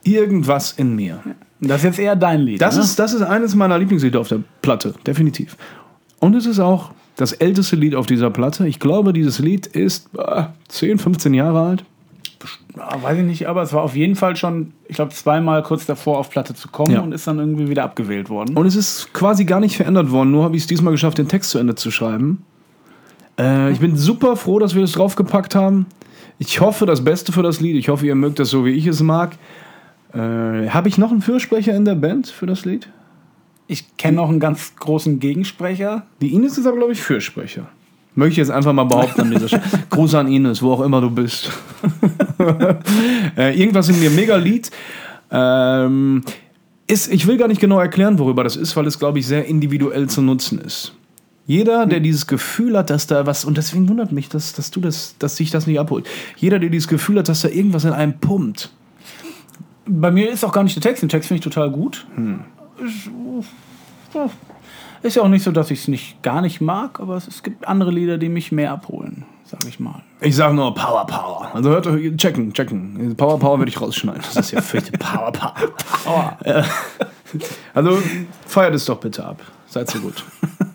Irgendwas in mir. Das ist jetzt eher dein Lied. Das ist eines meiner Lieblingslieder auf der Platte, definitiv. Und es ist auch das älteste Lied auf dieser Platte. Ich glaube, dieses Lied ist 10, 15 Jahre alt. Weiß ich nicht, aber es war auf jeden Fall schon, ich glaube, zweimal kurz davor auf Platte zu kommen und ist dann irgendwie wieder abgewählt worden. Und es ist quasi gar nicht verändert worden, nur habe ich es diesmal geschafft, den Text zu Ende zu schreiben. Ich bin super froh, dass wir das draufgepackt haben. Ich hoffe das Beste für das Lied. Ich hoffe, ihr mögt das so, wie ich es mag. Habe ich noch einen Fürsprecher in der Band für das Lied? Ich kenne noch einen ganz großen Gegensprecher. Die Ines ist aber, glaube ich, Fürsprecher. Möchte ich jetzt einfach mal behaupten an dieser Stelle. Gruß an Ines, wo auch immer du bist. Irgendwas in mir, mega Lied. Ich will gar nicht genau erklären, worüber das ist, weil es, glaube ich, sehr individuell zu nutzen ist. Jeder, der dieses Gefühl hat, dass da was, und deswegen wundert mich, dass sich das nicht abholt. Jeder, der dieses Gefühl hat, dass da irgendwas in einem pumpt. Bei mir ist auch gar nicht der Text. Den Text finde ich total gut. Ist ja auch nicht so, dass ich es gar nicht mag, aber es gibt andere Lieder, die mich mehr abholen, sag ich mal. Ich sage nur Power, Power. Also hört euch, checken. Power, Power werde ich rausschneiden. Das ist ja fürchte Power, Power. Also feiert es doch bitte ab. Seid so gut.